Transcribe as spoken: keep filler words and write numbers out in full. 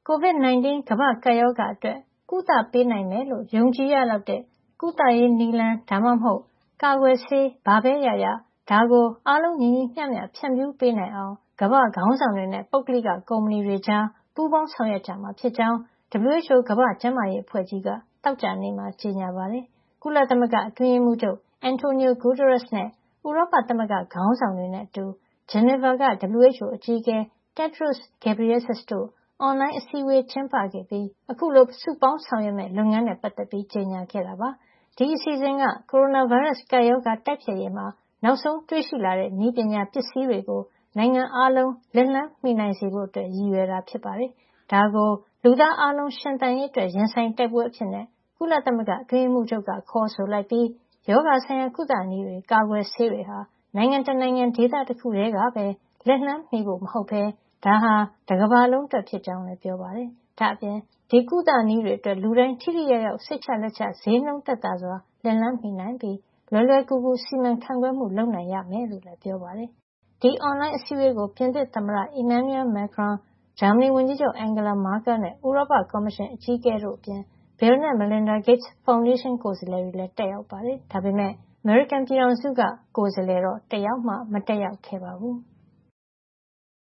ကိုဗစ် ၁၉ ကမ္ဘာ့ကပ်ရောဂါအတွက်ကုသပေးနိုင်မယ်လို့ယုံကြည်ရလောက်တဲ့ကုသရေးနည်းလမ်းဒါမှမဟုတ်ကာကွယ်ဆေးဘာပဲရရဒါကိုအားလုံးညီညီမျှမျှဖြန့်ဖြူးပေးနိုင်အောင်ကမ္ဘာ့ခေါင်းဆောင်တွေနဲ့ပုဂ္ဂလိကကုမ္ပဏီတွေကြားပူးပေါင်းဆောင်ရွက်ကြမှာဖြစ်ကြောင်း W H O ကမ္ဘာ့ကျန်းမာရေးအဖွဲ့ကြီးကသောကြာနေ့မှာကြေညာပါတယ်။ကုလသမဂ္ဂအတွင်းရေးမှူးချုပ် Antonio Guterres နဲ့ ဥရောပသမဂ္ဂခေါင်းဆောင်တွေနဲ့အတူ Geneva က W H O အကြီးအကဲ Tedros Adhanom Ghebreyesus တို့အွန်လိုင်းအစည်းအဝေးကျင်းပခဲ့ပြီးအခုလိုစုပေါင်းဆောင်ရွက်မယ့်လုပ်ငန်းနဲ့ပတ်သက်ပြီးကြေညာခဲ့တာပါ။ဒီအစီအစဉ်ကကိုရိုနာဗိုင်းရပ်စ်ကပ်ရောဂါတိုက်ဖျက်ရေးမှာနောက်ဆုံးတွေ့ရှိလာတဲ့နည်းပညာပစ္စည်းတွေကိုနိုင်ငံအားလုံးလက်လှမ်းမီနိုင်စေဖို့ရည်ရွယ်တာဖြစ်ပါတယ်။ဒါကိုလူသားအားလုံးရှင်သန်ရေးအတွက်ရင်ဆိုင်တိုက်ပွဲအဖြစ်ကုလသမဂ္ဂအတွင်းရေးမှူးချုပ်ကခေါ်ဆိုလိုက်ပြီးရောဂါဆိုင်ရာကုသနည်းတွေကာကွယ်ဆေးတွေဟာနိုင်ငံတနိုင်ငံဒေသတခုတည်းကပဲလက်လှမ်းမီဖို့မဟုတ်ပဲဒါဟာတကမ္ဘာလုံးအတွက်ဖြစ်ကြောင်းလည်းပြောပါတယ်။ဒါ့အပြင်ဒီကုသနည်းတွေအတွက်လူတိုင်းထိထိရောက်ရောက်စိတ်ချလက်ချဈေးနှုန်းသက်သာစွာလက်လှမ်းမီနိုင်ပြီးလွယ်လွယ်ကူကူစီမံခန့်ခွဲမှုလုပ်နိုင်ရမယ်လို့လည်းပြောပါတယ်။ဒီအွန်လိုင်းအစည်းအဝေးကိုပြင်သစ်သမ္မတ Emmanuel Macron, ဂျာမနီဝန်ကြီးချုပ် Angela Merkel နဲ့ဥရောပကော်မရှင်အကြီးအကဲတို့အပြင် Bill နဲ့ Melinda Gates ဖေါင်ဒေးရှင်းကိုယ်စားလှယ်တွေလည်းတက်ရောက်ပါတယ်။ဒါပေမယ့်အမေရိကန်ပြည်ထောင်စုကကိုယ်စားလှယ်တော့တယောက်မှမတက်ရောက်ခဲ့ပါဘူး။